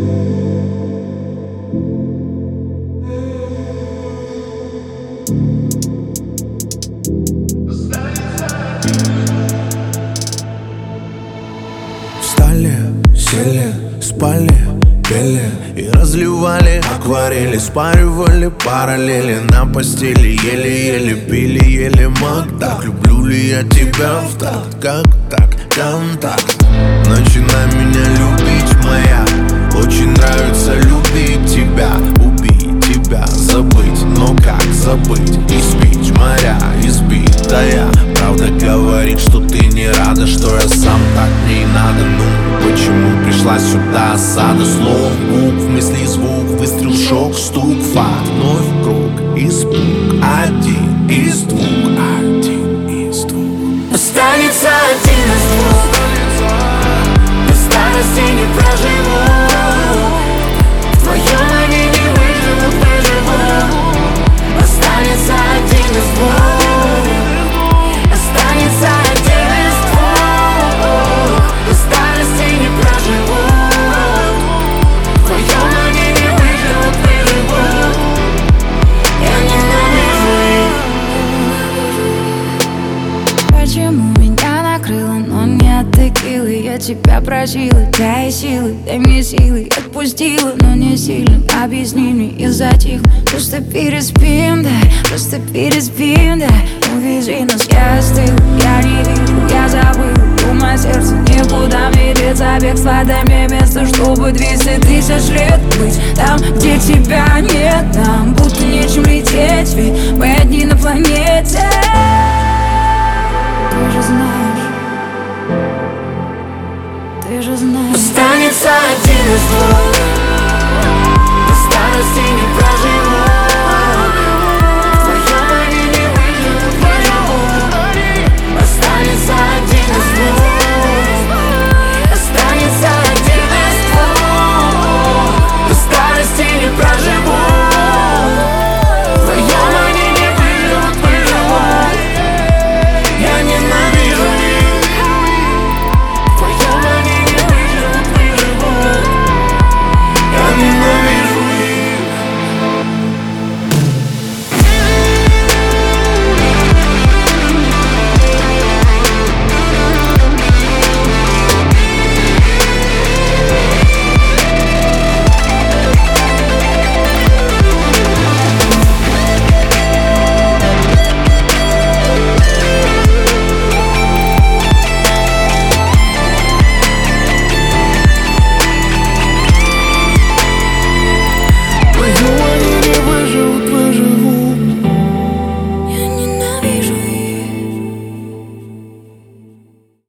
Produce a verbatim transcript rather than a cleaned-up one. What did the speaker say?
Встали, сели, спали, пели и разливали акварели, спаривали параллели на постели, еле-еле пили, еле мог так. Люблю ли я тебя в так, как так, контакт. Начинай меня любить, моя. Очень нравится любить тебя, убить тебя, забыть. Но как забыть? Испить моря, избитая. Правда говорит, что ты не рада, что я сам так не надо. Ну, почему пришла сюда осада слов, букв, мыслей, звук, выстрел, шок, стук, факт, вновь круг, испуг, один из двух, один из двух. Останется один из двух. До старости не проживу. В твоем они не выживут, выживут. Останется один из двух. Останется один из двух. До старости не проживу. В твоем они не выживут, выживут. Я ненавижу их. Почему меня накрыло, но не текилы? Я тебя просила, дай силы, дай мне силы. Отпустила, но не сильно. Объясни мне, я затих. Просто переспим, дай, просто переспим, дай. Увези нас, я остыл, я не вижу, я забыл. Мое сердце никуда не деться. Бегство, дай мне место, чтобы двести тысяч лет быть там, где тебя нет. Нам будто нечем лететь, ведь мы одни на планете. Ты же знаешь, ты же знаешь. Останется один из двух. До старости не проживу.